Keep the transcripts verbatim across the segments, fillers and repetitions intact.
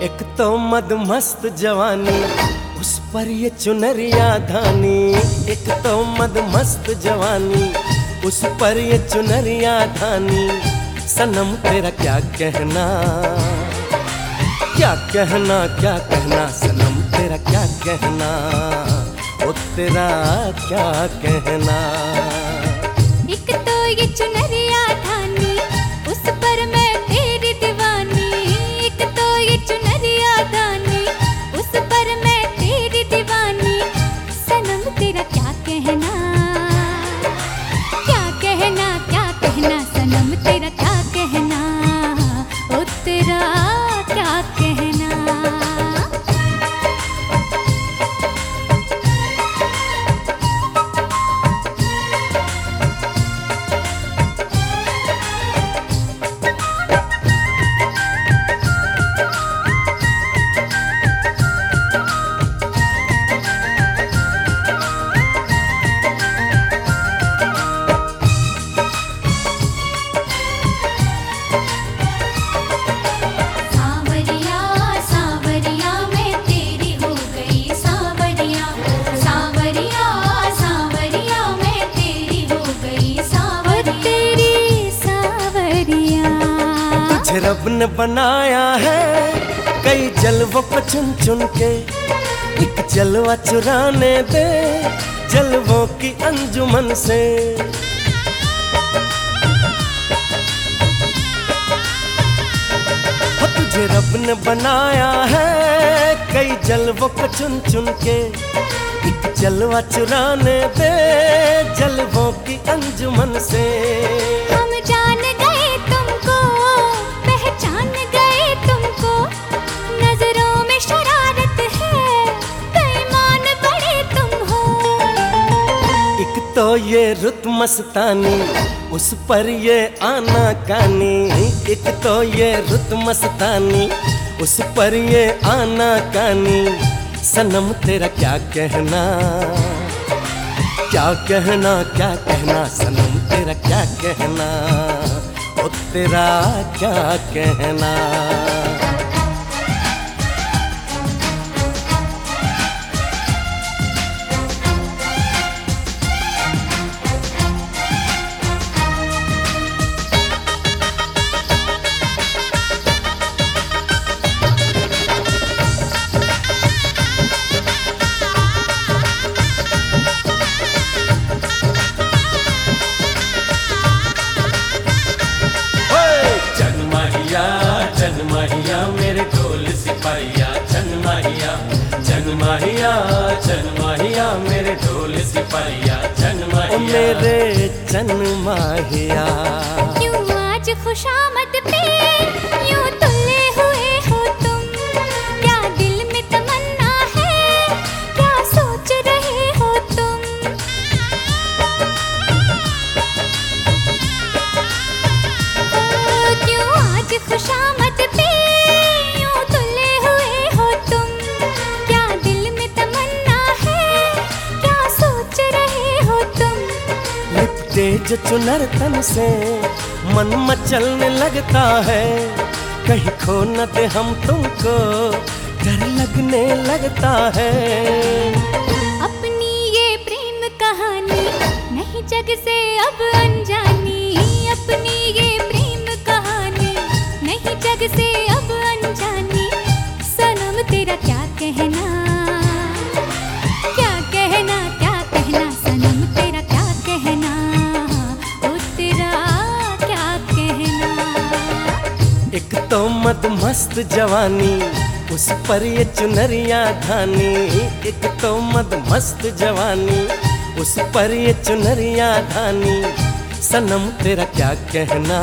एक तो मदमस्त जवानी, उस पर ये चुनरिया धानी। एक तो मदमस्त जवानी, उस पर ये चुनरिया धानी। सनम तेरा क्या कहना, क्या कहना, क्या कहना, सनम तेरा क्या कहना, ओ तेरा क्या कहना। एक तो ये चुनरिया धानी, उस पर मैं तेरी दीवानी। एक तो ये चुनरिया धानी, उस पर मैं तेरी दीवानी। सनम तेरा क्या कहना, क्या कहना, क्या कहना, सनम तेरा क्या कहना, ओ तेरा क्या कहना। रब ने बनाया है कई जलवों को चुन चुन के, एक जलवा चुराने दे जलवों की अंजुमन से। हो तुझे रब ने बनाया है कई जलवों को चुन चुन के, एक जलवा चुराने दे जलवों की अंजुमन से। हम जान गए तुमको, पहचान गए तुमको, नजरों में शरारत है, बेईमान बड़े तुम हो। एक तो ये रुत मस्तानी, उस पर ये आना कानी। एक तो ये रुत मस्तानी, उस पर ये आना कानी। सनम तेरा क्या कहना, क्या कहना, क्या कहना, सनम तेरा क्या कहना, ओ तेरा क्या कहना। चनमाहिया मेरे ढोल सिपाहिया, चनमाहिया चनमाहिया चनमाहिया मेरे ढोल सिपाहिया, चनमाहिया। ओ मेरे चनमाहिया, क्यों आज खुशामद पे यूं तुले हुए हो तुम। क्या दिल में तमन्ना है, क्या सोच रहे हो तुम। ओ, क्यों आज खुशामद जो चुनर तन से मन मचलने लगता है। कहीं खो न दे हम तुमको, डर लगने लगता है। अपनी ये प्रेम कहानी नहीं जग से अब अनजानी। अपनी ये प्रेम कहानी नहीं जग से अब अनजानी। सनम तेरा क्या कहना, क्या कहना, क्या कहना, सनम तेरा क्या कहना, एक तो मदमस्त जवानी, उस पर ये चुनरिया धानी। एक तो मदमस्त जवानी, उस पर ये चुनरिया धानी। सनम तेरा क्या कहना,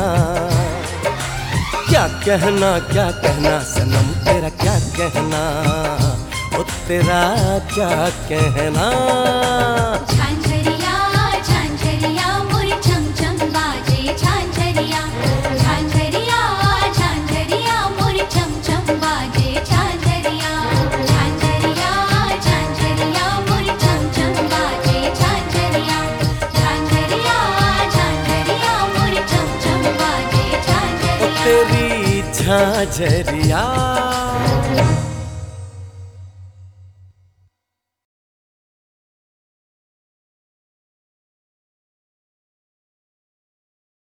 क्या कहना, क्या कहना, सनम तेरा क्या कहना, ओ तेरा क्या कहना। झांझरिया झांझरिया मोरे छम छम बाजे, झांझरिया झांझरिया झांझरिया मोरे छम छम बाजे, झांझरिया झांझरिया झांझरिया मोरे छम छम बाजे, झांझरिया झांझरिया झांझरिया मोरे छम छम बाजे, झांझरिया। ओ तेरी झांझरिया।